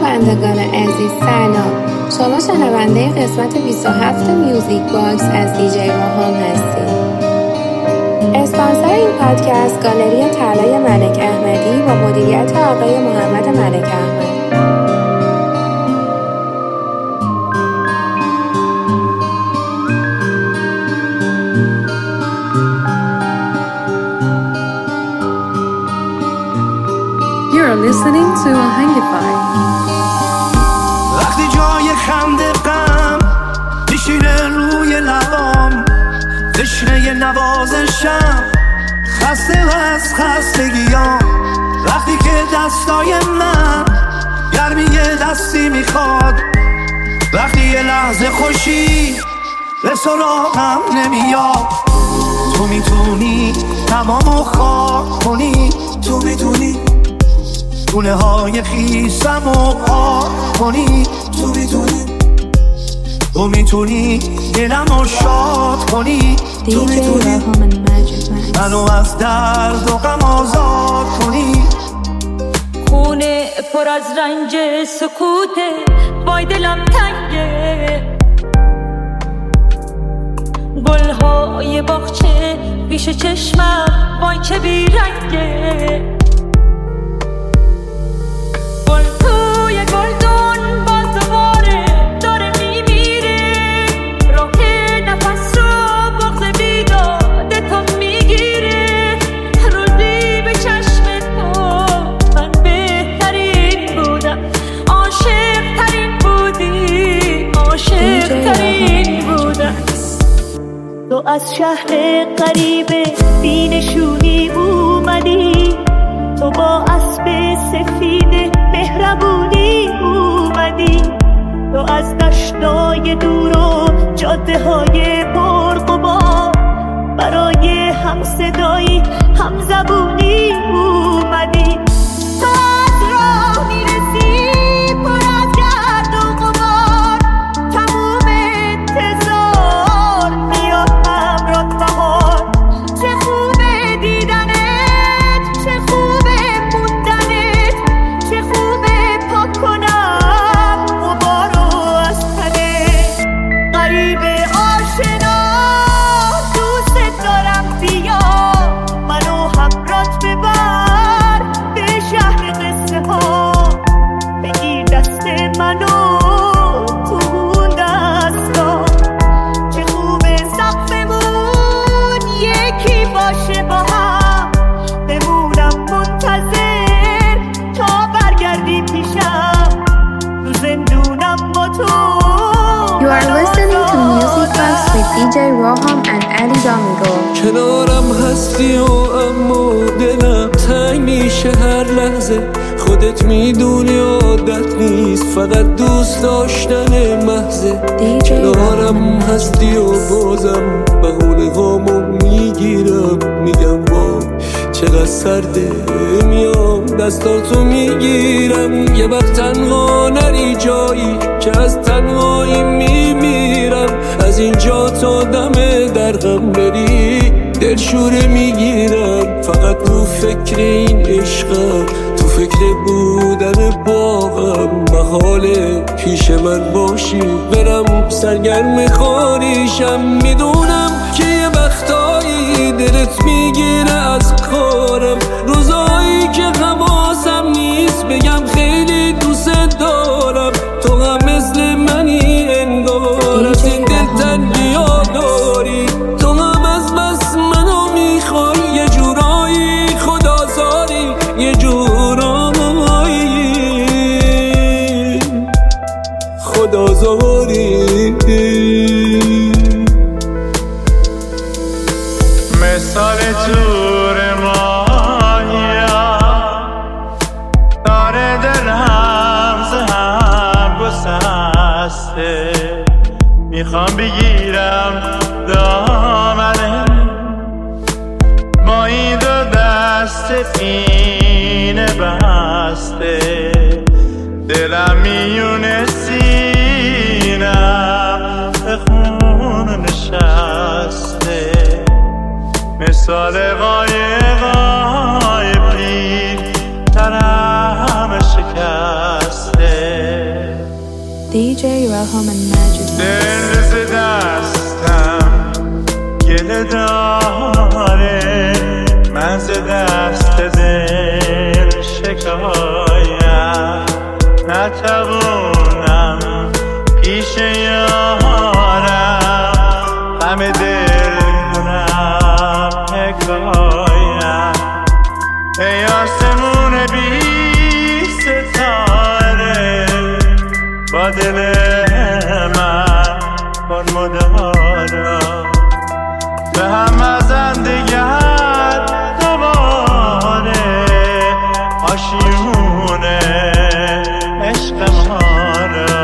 شنوندگان عزیز سلام. شما شنونده قسمت 27 میوزیک باکس از دیجی راهام هستید. اسپانسر این پادکست گالری طلای ملک احمدی با مدیریت آقای محمد ملک احمد. You're listening to Ahangify. وقتی جای خنده غم میشینه روی لبام، تشنه نوازشم، خسته از خستگیام. وقتی که دستای من گرمی دستی میخواد، وقتی یه لحظه خوشی به سراغم نمیاد. تو میتونی تمامو خاک کنی، تو میتونی گونه های خیسم و پاک کنی، تو میتونی، تو میتونی دلمو شاد کنی، تو میتونی منو از درد و غم آزاد کنی. خونه پر از رنج سکوته، وای دلم تنگه. گلهای باغچه پیش چشمم، وای چه بیرنگه. گل توی گلدون باز دوباره داره میمیره. راه نفس رو بغض بیداده تو میگیره. روزی به چشم تو من بهترین بودم، عاشق ترین بودی، عاشق ترین بودم. تو از شهر غریبه بینشونی اومدی، تو با اسب سفید مهربونی اومدی. تو از دشتای دور و جاده های پرغبار برای هم صدایی هم زبونی اومدی. تو از راه میرسی پر از گرد و غبار، تموم انتظار میاد همراه بهار. چه خوبه دیدنت، چه خوبه موندنت، چه خوبه پاک کنم غبارو از تنت. غریبه آشنا دوست دارم، بیا منو همراهت ببر به شهر قصه ها. بگیر دست منو تو اون دستا. چه خوبه سقفمون یکی باشه با هم، بمونم منتظر تا برگردی پیشم. تو زندونم با تو. You are listening to Music Box with DJ Roham and Ali Domingo. کنارم هستی و اما دلم تنگ میشه هر لحظه. خودت میدونی عادت نیست، فقط دوست داشتن محضه. کنارم هستی و بازم بهونه هامو میگیرم، میگم وای چقدر سرده. میام دستاتو میگیرم، یه وقت تنها نری جایی که از تنهایی میمیرم. از اینجا تا دم در غم بری دلشوره میگیرم. فقط تو فکر این عشقم، تو فکر بودن باغم. محاله پیش من باشی برم سرگرم خاریشم. میدونم که یه وقتایی دلت میگیره از کارم، روزایی که حواسم نیست بگم خیلی دوست دارم. تو هم مثل منی انگار، از این دلتنگی ها داری. تو هم از بس منو میخوای، یه جورایی خدازاری، یه جورایی خدازاری. مثال تور ماهیا داره دلم زهم گسسته. میخوام بگیرم دامنه با این دو دست پینه بسته. دلم میونه سینم به خون نشسته. مثال قایقای پیر ترم شکسته. DJ Raham and Majid دل ز دستم گله داره، من ز دست دل شکایم، نتوانم پیش یارم همه دل کنم حکایم. ای آسمون بی ستاره با دل من کن مدارا، به هم مزن دیگر دوباره آشیونه عشق ما را.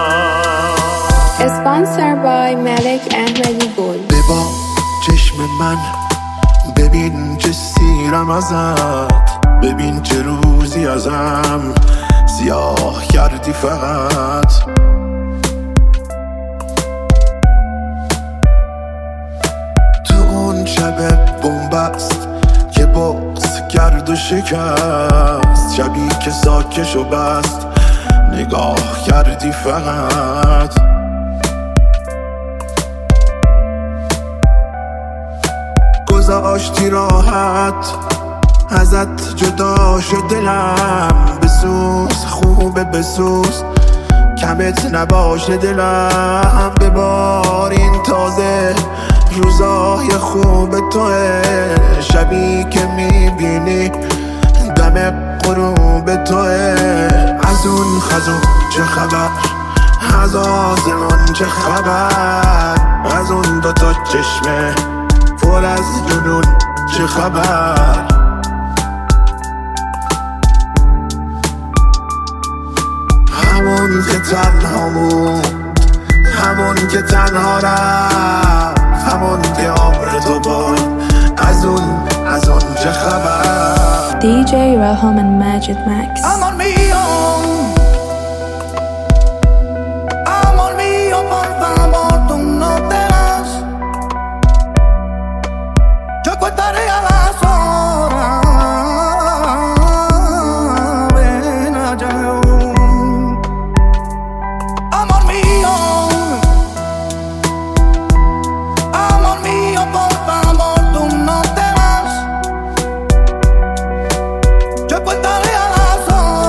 Sponsored by Malek Ahmadi Gol. ببا چشم من، ببین چه سیرم ازت، ببین چه روزی ازم سیاه کردی فقط. تو اون شب بنبست که بغض کرد و شکست، شبی که ساکش و بست نگاه کردی فقط. گذاشتی راحت ازت جدا شد دلم، بسوز خوبه بسوز کمت نباشه دلم. ببار این تازه روزای خوب توه، شبی که میبینی دم غروب توه. از اون خزون چه خبر، از آسمان چه خبر، از اون دوتا چشمه پر از جنون چه خبر. همون که تنها بود، همون که تنها رفت، همون که عمر تو بود، از اون چه خبر. DJ Raham and Majid Max. Amor mío, por favor, tú no te vas. Yo contaré a las horas. Ven allá. Amor mío, por favor, tú no te vas. Yo contaré a las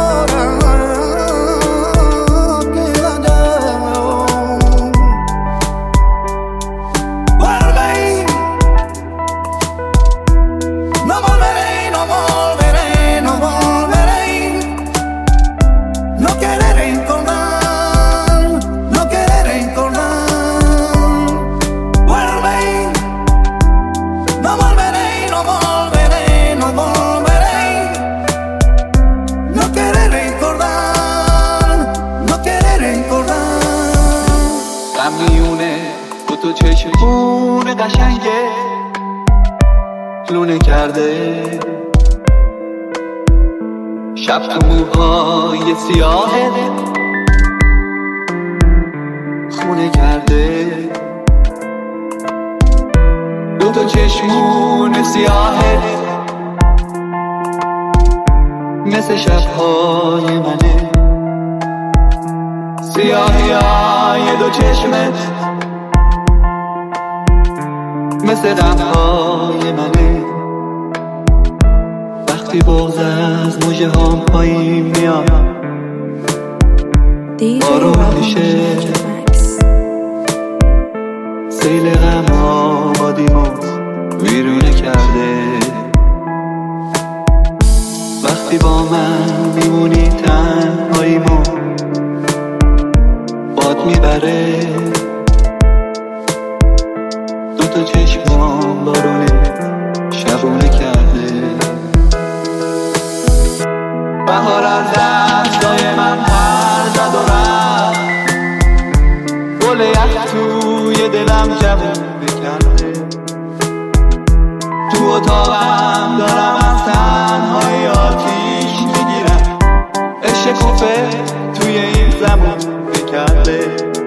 horas. Quédate. Vuelve. No volveré, no volveré, no volveré. No quiere recordar, no quiere recordar. Vuelve. No volveré, no volveré, no volveré. No quiere recordar, no quiere recordar. غمیونه تو چشمون قشنگه لونه کرده، شب تو موهای سیاهه خونه کرده. دوتا چشمون سیاهه مثل شبهای منه، سیاهی های دو چشمت مثل غمهای منه. وقتی بغض از موجه هم پایین میاد DJ آروم Raham میشه، and Majid Max. سیل غم آبادیمو ویرونه کرده. وقتی با من میمونی تنهاییمو باد میبره، دوتا چشمام بارونه شبونه کرده. بهار از دستای من پر زد و رفت، گل یخ توی دلم جوونه کرده. تو اتاقم دارم از تنهایی آتیش میگیرم، شکوفه توی این زمان کرده.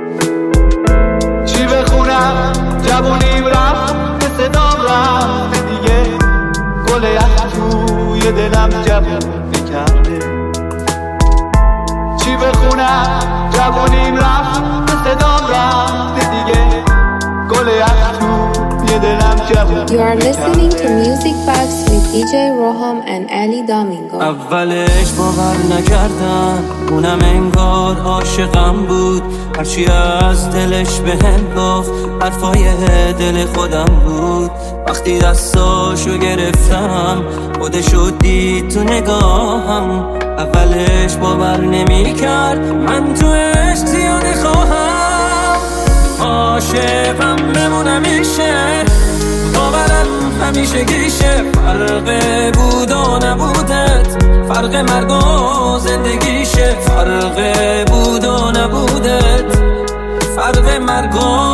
چی بخونم جوونیم رفت به صدام رفت دیگه، گل یخ توی دلم جوون کرده. چی چی بخونم جوونیم رفت صدام رفت دیگه گل تو یه دلم جوون. You are listening to Music Box with DJ Roham and Ali Domingo. اولش باور نکردم اونم انگار عاشقم بود، هرچی از دلش بهم گفت حرفای دل خودم بود. وقتی دستاشو گرفتم خودشو دید تو نگاهم، اولش باور نمی‌کرد من تو عشق زیاده خواهم. عاشقم بمونم میشه باورم همیشه گیشه، فرق بود و نبودت فرق مرگ و زندگیشه، فرق بود و نبودت فرق مرگ و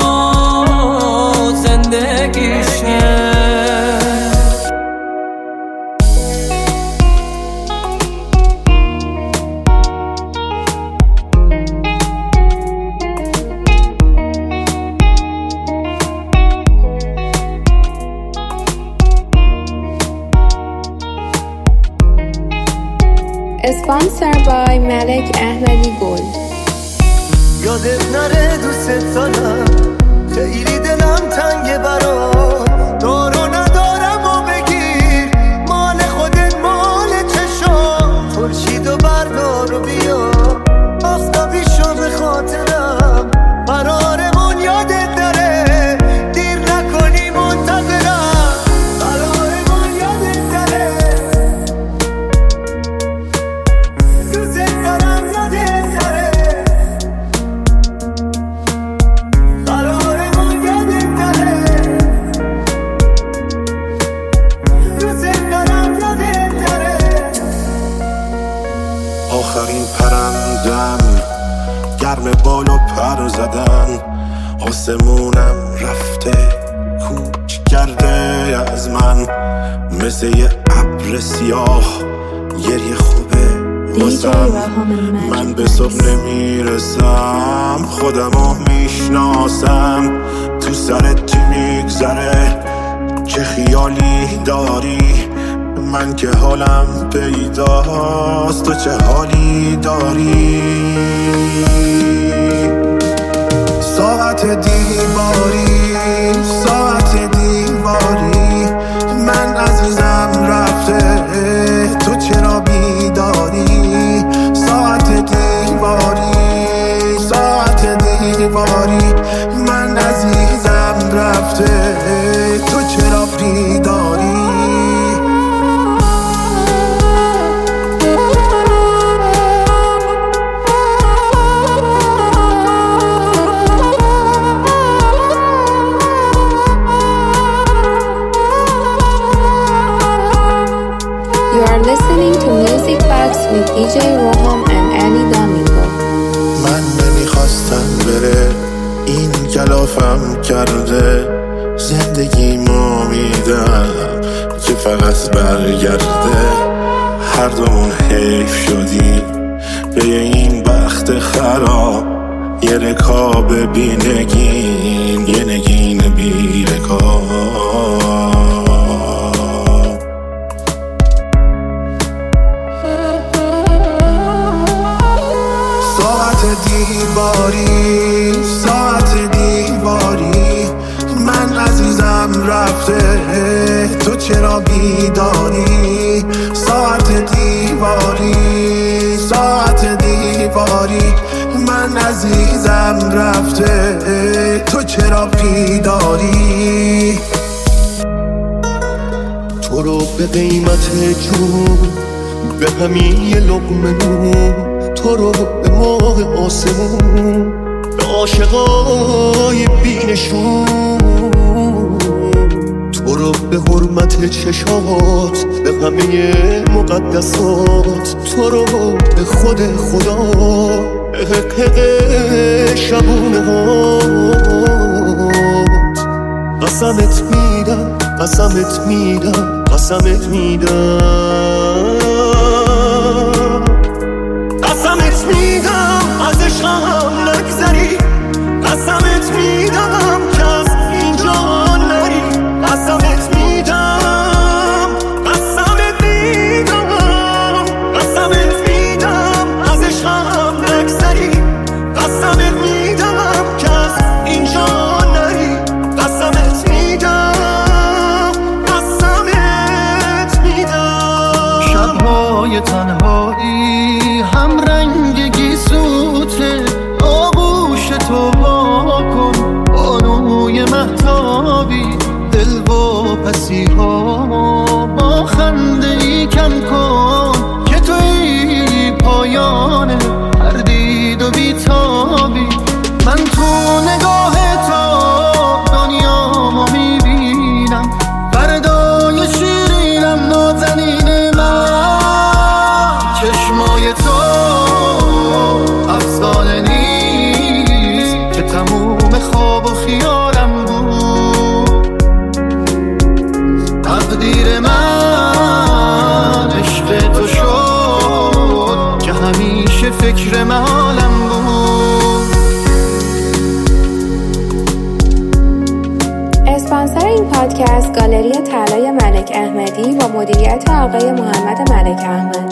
زندگیشه. Sponsored by Malek Ahmadi Gold. یادت نره دوست دارم خیلی دلم تنگه برات، دارو ندارم و بگیر مال خودت مال چشام، خورشید و بردار و بیا آفتابی شو به خاطرم، قرارمون یادت نره دیر نکنی منتظرم، قرارمون یادت نره دوست دارم یادت نره، قرارمون یادت نره دوست دارم یادت نره. آخرین پرندم گرم بالو پر زدن، آسمونم رفته کوچ کرده از من، مثل یه ابر سیاه گریه خوبه واسم، من به صبح نمیرسم خودمو میشناسم، تو سرت چی میگذره چه خیالی داری، من که حالم پیداست تو چه حالی داری. ساعت دیواری ساعت دیواری من عزیزم رفته تو چرا بیداری، ساعت دیواری ساعت دیواری من عزیزم رفته تو چرا بیداری. You are listening to Music Box with DJ Roham and Ali Domingo. من نمیخواستم بره این کلافم کرده، زندگی ما میدم که فقط برگرده، هر دومون حیف شدیم به این بخت خراب، یه رکاب بی نگین یه نگین بی رکاب. دیواری ساعت دیواری من عزیزم رفته تو چرا بیداری، ساعت دیواری ساعت دیواری من عزیزم رفته تو چرا بیداری. تو رو به قیمت جون به همین یه لقمه نون، تو رو به ماه آسمون به عاشقای بینشون، تو رو به حرمت چشات به همه مقدسات، تو رو به خود خدا به حقق شبونه هات، قسمت میدم قسمت میدم قسمت میدم قسمت میدم از عشقم نگذری، قسمت میدم که از اینجا نری، قسمت میدم قسمت میدم قسمت میدم از عشقم شبای تنهایی هم رنگ گیسوته، آغوش تو وا کن بانوی مهتابی، دل واپسی ها با خنده ای کم کن که توی پایان هر دید و بیتابی. من تو نگاه تو دنیامو میبینم، فردای شیرینم نازنین من. چشمای تو افسانه نیست که تموم خواب و خیالم بود. تقدیر من عشق تو شد که همیشه فکر محالم بود. اسپانسر این پادکست گالری طلای ملک احمدی با مدیریت آقای محمد ملک احمد.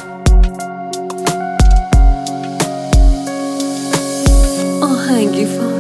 آهنگی فایل.